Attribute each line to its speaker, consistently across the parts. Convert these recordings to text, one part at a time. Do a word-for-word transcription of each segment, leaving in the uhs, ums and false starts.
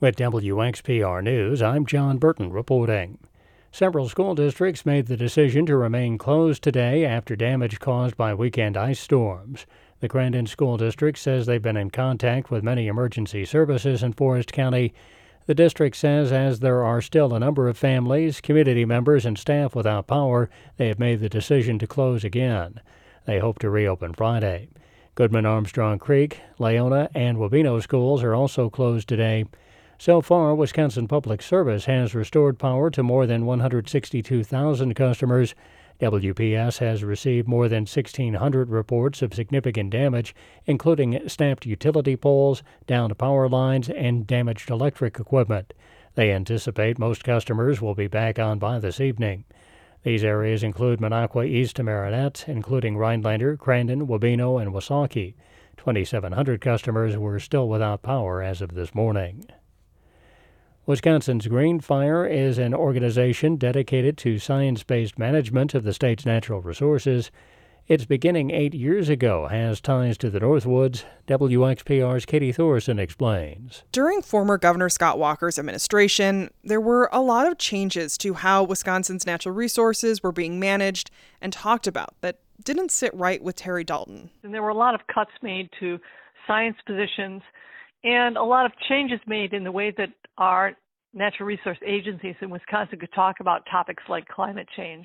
Speaker 1: With W X P R News, I'm John Burton reporting. Several school districts made the decision to remain closed today after damage caused by weekend ice storms. The Crandon School District says they've been in contact with many emergency services in Forest County. The district says as there are still a number of families, community members, and staff without power, they have made the decision to close again. They hope to reopen Friday. Goodman Armstrong Creek, Leona, and Wabeno schools are also closed today. So far, Wisconsin Public Service has restored power to more than one hundred sixty-two thousand customers. W P S has received more than sixteen hundred reports of significant damage, including snapped utility poles, downed power lines, and damaged electric equipment. They anticipate most customers will be back on by this evening. These areas include Minocqua east to Marinette, including Rhinelander, Crandon, Wabeno, and Wasaukie. twenty-seven hundred customers were still without power as of this morning. Wisconsin's Green Fire is an organization dedicated to science-based management of the state's natural resources. Its beginning eight years ago has ties to the Northwoods. W X P R's Katie Thorson explains.
Speaker 2: During former Governor Scott Walker's administration, there were a lot of changes to how Wisconsin's natural resources were being managed and talked about that didn't sit right with Terry Dalton.
Speaker 3: And there were a lot of cuts made to science positions and a lot of changes made in the way that our natural resource agencies in Wisconsin could talk about topics like climate change.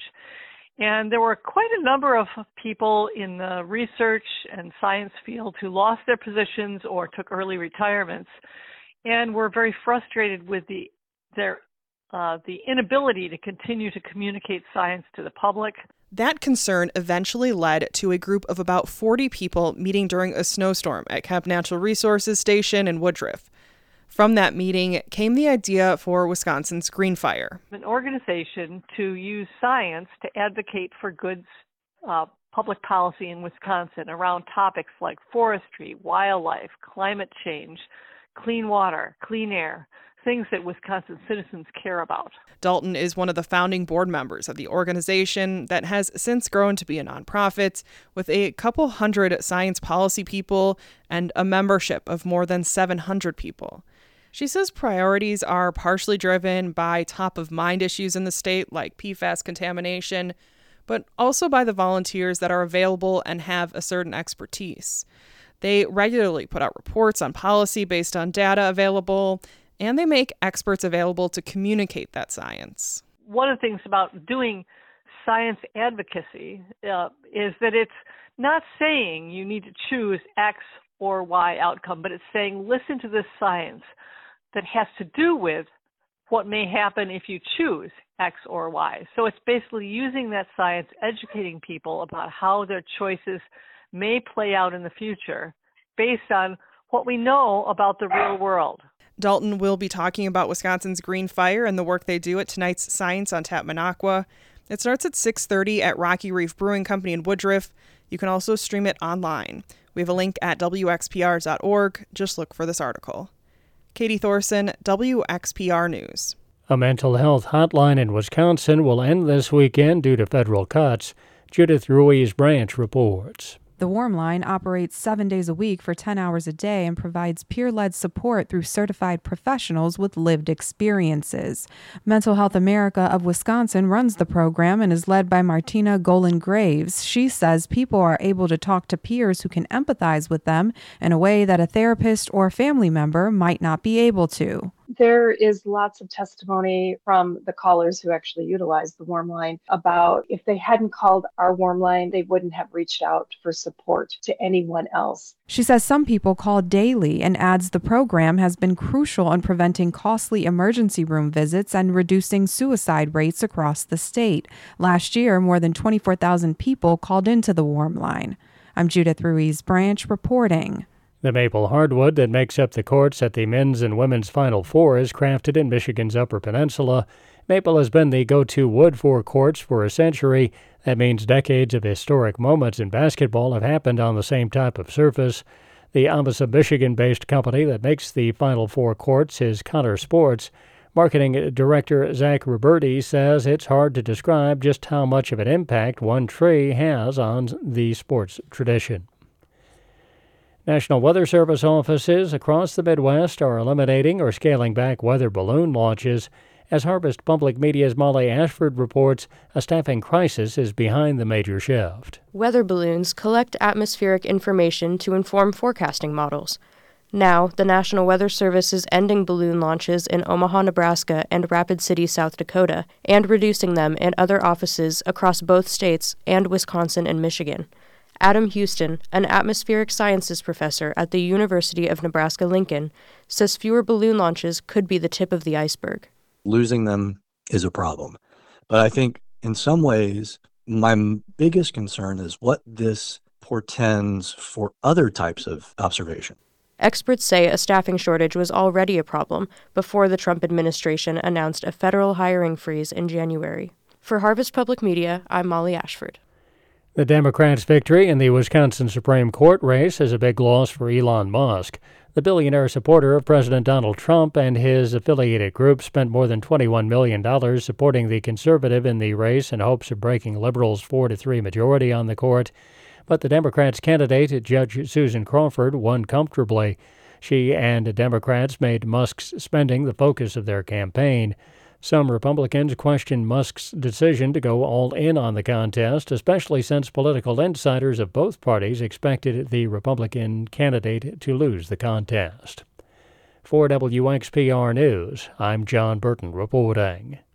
Speaker 3: And there were quite a number of people in the research and science field who lost their positions or took early retirements and were very frustrated with the their uh, the inability to continue to communicate science to the public.
Speaker 2: That concern eventually led to a group of about forty people meeting during a snowstorm at Camp Natural Resources Station in Woodruff. From that meeting came the idea for Wisconsin's Green Fire,
Speaker 3: an organization to use science to advocate for good uh, public policy in Wisconsin around topics like forestry, wildlife, climate change, clean water, clean air, things that Wisconsin citizens care about.
Speaker 2: Dalton is one of the founding board members of the organization that has since grown to be a nonprofit with a couple hundred science policy people and a membership of more than seven hundred people. She says priorities are partially driven by top-of-mind issues in the state like P FAS contamination, but also by the volunteers that are available and have a certain expertise. They regularly put out reports on policy based on data available, and they make experts available to communicate that science.
Speaker 3: One of the things about doing science advocacy uh, is that it's not saying you need to choose X or Y outcome, but it's saying listen to this science that has to do with what may happen if you choose X or Y. So it's basically using that science, educating people about how their choices may play out in the future based on what we know about the real world.
Speaker 2: Dalton will be talking about Wisconsin's Green Fire and the work they do at tonight's Science on Tap Minocqua. It starts at six thirty at Rocky Reef Brewing Company in Woodruff. You can also stream it online. We have a link at W X P R dot org. Just look for this article. Katie Thorson, W X P R News.
Speaker 1: A mental health hotline in Wisconsin will end this weekend due to federal cuts. Judith Ruiz Branch reports.
Speaker 4: The Warm Line operates seven days a week for ten hours a day and provides peer-led support through certified professionals with lived experiences. Mental Health America of Wisconsin runs the program and is led by Martina Golan-Graves. She says people are able to talk to peers who can empathize with them in a way that a therapist or family member might not be able to.
Speaker 5: There is lots of testimony from the callers who actually utilize the Warm Line about if they hadn't called our Warm Line, they wouldn't have reached out for support to anyone else.
Speaker 4: She says some people call daily and adds the program has been crucial in preventing costly emergency room visits and reducing suicide rates across the state. Last year, more than twenty-four thousand people called into the Warm Line. I'm Judith Ruiz Branch reporting.
Speaker 1: The maple hardwood that makes up the courts at the men's and women's Final Four is crafted in Michigan's Upper Peninsula. Maple has been the go-to wood for courts for a century. That means decades of historic moments in basketball have happened on the same type of surface. The Amasa, Michigan-based company that makes the Final Four courts is Connor Sports. Marketing Director Zach Roberti says it's hard to describe just how much of an impact one tree has on the sports tradition. National Weather Service offices across the Midwest are eliminating or scaling back weather balloon launches. As Harvest Public Media's Molly Ashford reports, a staffing crisis is behind the major shift.
Speaker 6: Weather balloons collect atmospheric information to inform forecasting models. Now, the National Weather Service is ending balloon launches in Omaha, Nebraska and Rapid City, South Dakota, and reducing them in other offices across both states and Wisconsin and Michigan. Adam Houston, an atmospheric sciences professor at the University of Nebraska-Lincoln, says fewer balloon launches could be the tip of the iceberg.
Speaker 7: Losing them is a problem. But I think in some ways, my biggest concern is what this portends for other types of observation.
Speaker 6: Experts say a staffing shortage was already a problem before the Trump administration announced a federal hiring freeze in January. For Harvest Public Media, I'm Molly Ashford.
Speaker 1: The Democrats' victory in the Wisconsin Supreme Court race is a big loss for Elon Musk. The billionaire supporter of President Donald Trump and his affiliated group spent more than twenty-one million dollars supporting the conservative in the race in hopes of breaking liberals' four to three majority on the court. But the Democrats' candidate, Judge Susan Crawford, won comfortably. She and Democrats made Musk's spending the focus of their campaign. Some Republicans question Musk's decision to go all in on the contest, especially since political insiders of both parties expected the Republican candidate to lose the contest. For W X P R News, I'm John Burton reporting.